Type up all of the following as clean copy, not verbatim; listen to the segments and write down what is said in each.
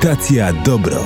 Stacja Dobro.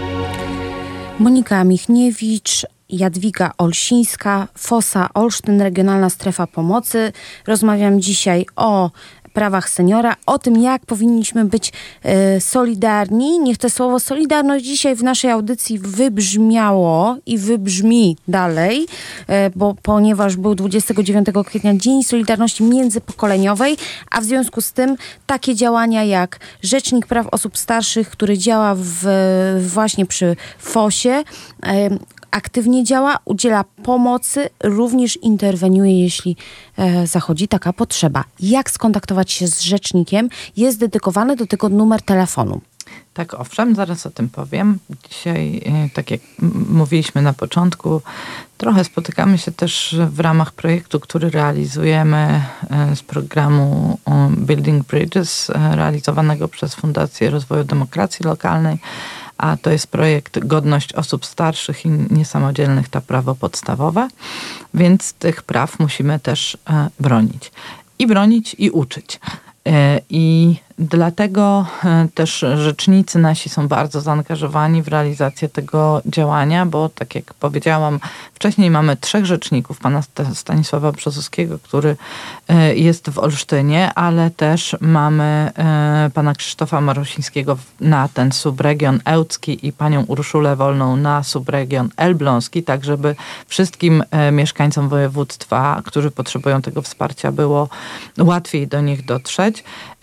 Monika Michniewicz, Jadwiga Olsińska, FOSA Olsztyn, Regionalna Strefa Pomocy. Rozmawiam dzisiaj o prawach seniora, o tym, jak powinniśmy być solidarni. Niech to słowo solidarność dzisiaj w naszej audycji wybrzmiało i wybrzmi dalej, ponieważ był 29 kwietnia Dzień Solidarności Międzypokoleniowej, a w związku z tym takie działania jak Rzecznik Praw Osób Starszych, który działa właśnie przy FOS-ie, aktywnie działa, udziela pomocy, również interweniuje, jeśli zachodzi taka potrzeba. Jak skontaktować się z rzecznikiem? Jest dedykowany do tego numer telefonu. Tak, owszem, zaraz o tym powiem. Dzisiaj, tak jak mówiliśmy na początku, trochę spotykamy się też w ramach projektu, który realizujemy z programu Building Bridges, realizowanego przez Fundację Rozwoju Demokracji Lokalnej. A to jest projekt Godność Osób Starszych i Niesamodzielnych, to prawo podstawowe, więc tych praw musimy też bronić. I bronić, i uczyć. I dlatego też rzecznicy nasi są bardzo zaangażowani w realizację tego działania, bo tak jak powiedziałam wcześniej, mamy 3 rzeczników. Pana Stanisława Brzozowskiego, który jest w Olsztynie, ale też mamy pana Krzysztofa Marosińskiego na ten subregion ełcki i panią Urszulę Wolną na subregion elbląski, tak żeby wszystkim mieszkańcom województwa, którzy potrzebują tego wsparcia, było łatwiej do nich dotrzeć.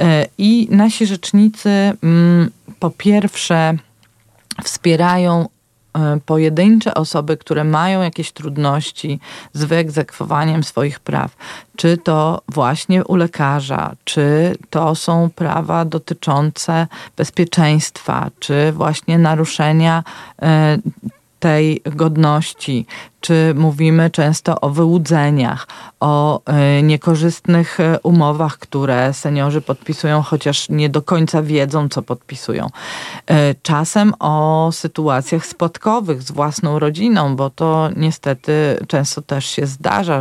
I nasi rzecznicy po pierwsze wspierają pojedyncze osoby, które mają jakieś trudności z wyegzekwowaniem swoich praw. Czy to właśnie u lekarza, czy to są prawa dotyczące bezpieczeństwa, czy właśnie naruszenia tej godności, czy mówimy często o wyłudzeniach, o niekorzystnych umowach, które seniorzy podpisują, chociaż nie do końca wiedzą, co podpisują. Czasem o sytuacjach spadkowych z własną rodziną, bo to niestety często też się zdarza,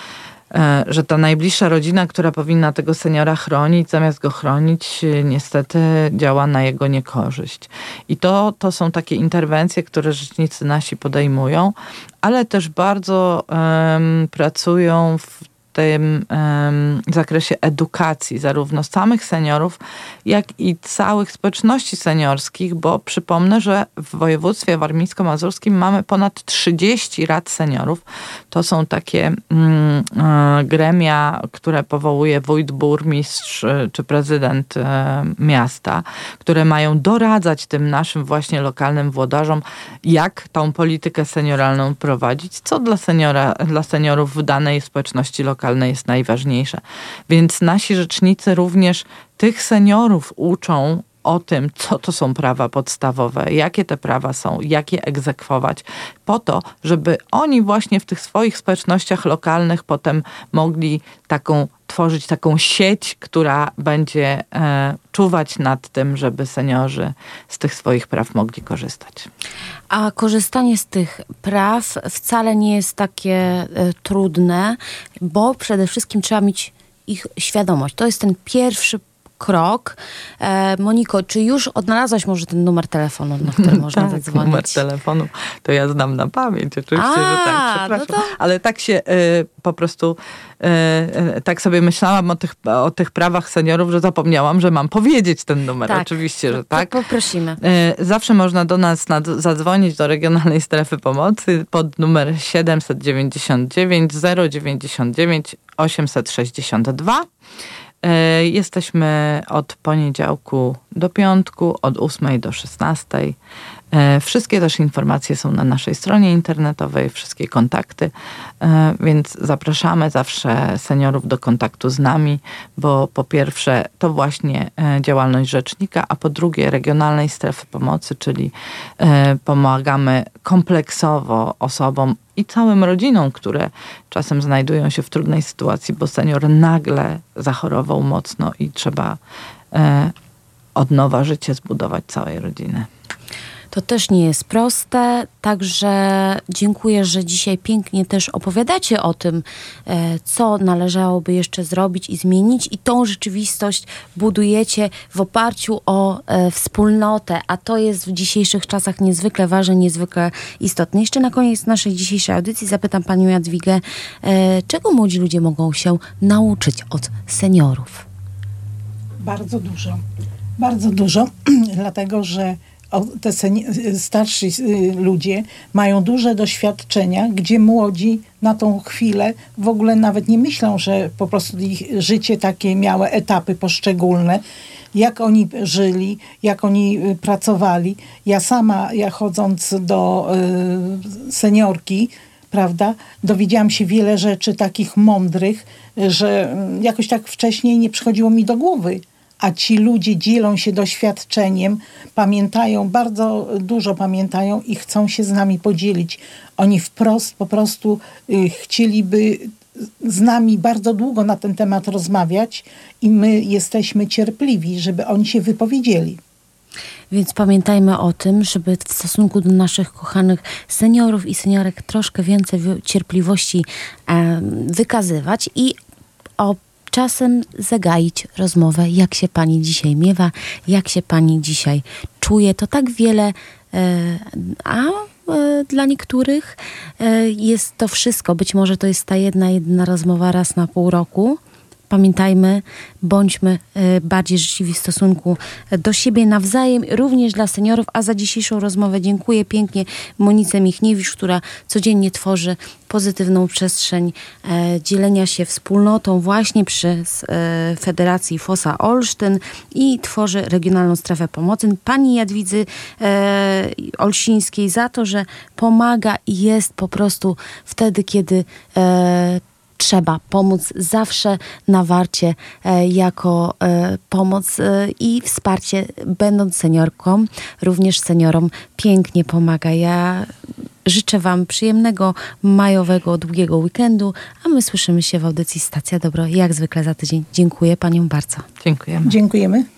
że ta najbliższa rodzina, która powinna tego seniora chronić, zamiast go chronić, niestety działa na jego niekorzyść. I to są takie interwencje, które rzecznicy nasi podejmują, ale też bardzo pracują w tym zakresie edukacji zarówno samych seniorów, jak i całych społeczności seniorskich, bo przypomnę, że w województwie warmińsko-mazurskim mamy ponad 30 rad seniorów. To są takie gremia, które powołuje wójt, burmistrz czy prezydent miasta, które mają doradzać tym naszym właśnie lokalnym włodarzom, jak tą politykę senioralną prowadzić, co dla seniorów w danej społeczności lokalnej jest najważniejsze. Więc nasi rzecznicy również tych seniorów uczą o tym, co to są prawa podstawowe, jakie te prawa są, jak je egzekwować, po to, żeby oni właśnie w tych swoich społecznościach lokalnych potem mogli tworzyć taką sieć, która będzie czuwać nad tym, żeby seniorzy z tych swoich praw mogli korzystać. A korzystanie z tych praw wcale nie jest takie trudne, bo przede wszystkim trzeba mieć ich świadomość. To jest ten pierwszy krok. Moniko, czy już odnalazłaś może ten numer telefonu, na który można zadzwonić? Numer telefonu to ja znam na pamięć, oczywiście, że tak, przepraszam. No to... Ale tak się po prostu tak sobie myślałam o tych prawach seniorów, że zapomniałam, że mam powiedzieć ten numer. Tak, oczywiście, że tak. Poprosimy. Zawsze można do nas zadzwonić do Regionalnej Strefy Pomocy pod numer 799 099 862. Jesteśmy od poniedziałku do piątku, od 8 do 16. Wszystkie też informacje są na naszej stronie internetowej, wszystkie kontakty, więc zapraszamy zawsze seniorów do kontaktu z nami, bo po pierwsze to właśnie działalność rzecznika, a po drugie Regionalnej Strefy Pomocy, czyli pomagamy kompleksowo osobom i całym rodzinom, które czasem znajdują się w trudnej sytuacji, bo senior nagle zachorował mocno i trzeba od nowa życie zbudować całej rodziny. To też nie jest proste, także dziękuję, że dzisiaj pięknie też opowiadacie o tym, co należałoby jeszcze zrobić i zmienić, i tą rzeczywistość budujecie w oparciu o wspólnotę, a to jest w dzisiejszych czasach niezwykle ważne, niezwykle istotne. Jeszcze na koniec naszej dzisiejszej audycji zapytam panią Jadwigę, czego młodzi ludzie mogą się nauczyć od seniorów? Bardzo dużo, dlatego że te starsi ludzie mają duże doświadczenia, gdzie młodzi na tą chwilę w ogóle nawet nie myślą, że po prostu ich życie takie miało etapy poszczególne, jak oni żyli, jak oni pracowali. Ja chodząc do seniorki, prawda, dowiedziałam się wiele rzeczy takich mądrych, że jakoś tak wcześniej nie przychodziło mi do głowy. A ci ludzie dzielą się doświadczeniem, pamiętają, bardzo dużo pamiętają i chcą się z nami podzielić. Oni wprost po prostu chcieliby z nami bardzo długo na ten temat rozmawiać i my jesteśmy cierpliwi, żeby oni się wypowiedzieli. Więc pamiętajmy o tym, żeby w stosunku do naszych kochanych seniorów i seniorek troszkę więcej cierpliwości wykazywać i czasem zagaić rozmowę, jak się pani dzisiaj miewa, jak się pani dzisiaj czuje. To tak wiele, dla niektórych jest to wszystko. Być może to jest ta jedna rozmowa raz na pół roku. Pamiętajmy, bądźmy bardziej życzliwi w stosunku do siebie nawzajem, również dla seniorów. A za dzisiejszą rozmowę dziękuję pięknie Monice Michniewicz, która codziennie tworzy pozytywną przestrzeń dzielenia się wspólnotą właśnie przy Federacji Fossa Olsztyn i tworzy Regionalną Strefę Pomocy. Pani Jadwidzy Olsińskiej za to, że pomaga i jest po prostu wtedy, kiedy trzeba pomóc, zawsze na warcie jako pomoc i wsparcie, będąc seniorką, również seniorom pięknie pomaga. Ja życzę wam przyjemnego, majowego, długiego weekendu, a my słyszymy się w audycji Stacja Dobro jak zwykle za tydzień. Dziękuję paniom bardzo. Dziękujemy. Dziękujemy.